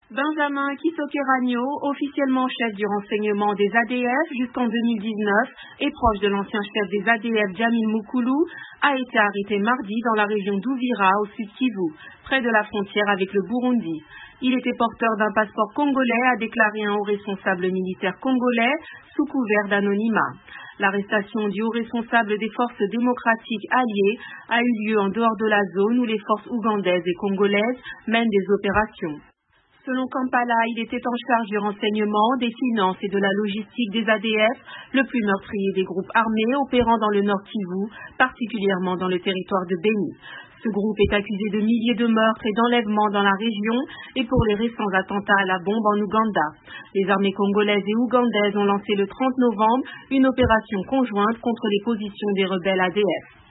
Benjamin Kisokeragno, officiellement chef du renseignement des ADF jusqu'en 2019 et proche de l'ancien chef des ADF Djamil Moukoulou, a été arrêté mardi dans la région d'Ouvira au sud Kivu, près de la frontière avec le Burundi. Il était porteur d'un passeport congolais, a déclaré un haut responsable militaire congolais sous couvert d'anonymat. L'arrestation du haut responsable des forces démocratiques alliées a eu lieu en dehors de la zone où les forces ougandaises et congolaises mènent des opérations. Selon Kampala, il était en charge du renseignement, des finances et de la logistique des ADF, le plus meurtrier des groupes armés opérant dans le Nord Kivu, particulièrement dans le territoire de Beni. Ce groupe est accusé de milliers de meurtres et d'enlèvements dans la région et pour les récents attentats à la bombe en Ouganda. Les armées congolaises et ougandaises ont lancé le 30 novembre une opération conjointe contre les positions des rebelles ADF.